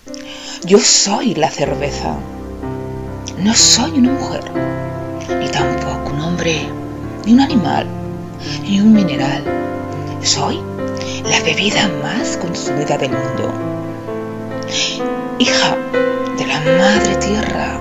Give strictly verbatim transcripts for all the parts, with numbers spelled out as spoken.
Yo soy la cerveza. No soy una mujer, ni tampoco un hombre, ni un animal, ni un mineral. Soy la bebida más consumida del mundo. Hija de la madre tierra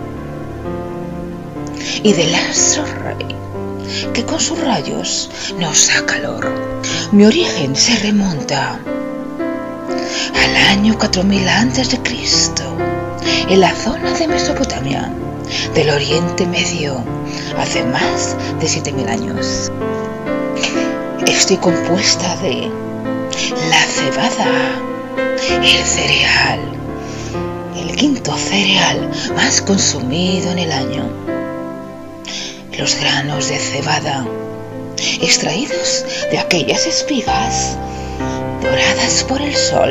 y del astro rey, que con sus rayos nos da calor. Mi origen se remonta al año cuatro mil antes de Cristo, en la zona de Mesopotamia, del Oriente Medio, hace más de siete mil años. Estoy compuesta de la cebada, el cereal, el quinto cereal más consumido en el año. Los granos de cebada, extraídos de aquellas espigas doradas por el sol.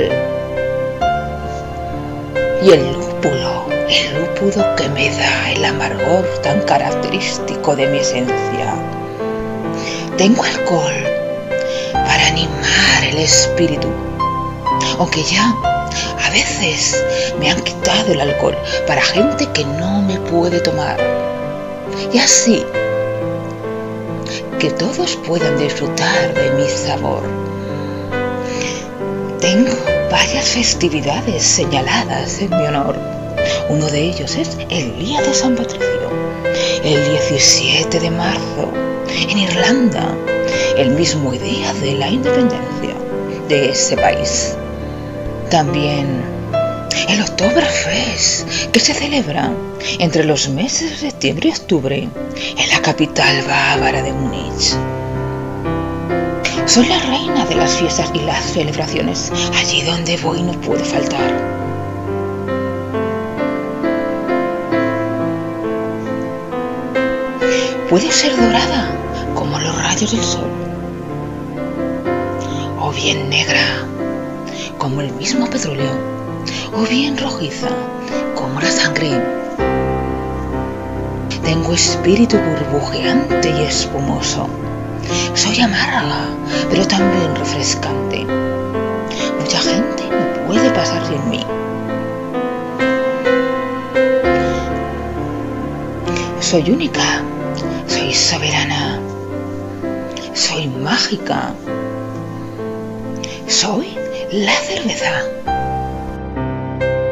Y el lúpulo, el lúpulo que me da el amargor tan característico de mi esencia. Tengo alcohol para animar el espíritu, aunque ya a veces me han quitado el alcohol para gente que no me puede tomar. Y así, que todos puedan disfrutar de mi sabor. Tengo varias festividades señaladas en mi honor. Uno de ellos es el Día de San Patricio, el diecisiete de marzo, en Irlanda, el mismo día de la independencia de ese país. También el Oktoberfest, que se celebra entre los meses de septiembre y octubre en la capital bávara de Múnich. Soy la reina de las fiestas y las celebraciones. Allí donde voy no puedo faltar. Puede ser dorada como los rayos del sol, o bien negra como el mismo petróleo, o bien rojiza como la sangre. Tengo espíritu burbujeante y espumoso. Soy amarga, pero también refrescante. Mucha gente no puede pasar sin mí. Soy única, soy soberana, soy mágica. Soy la cerveza.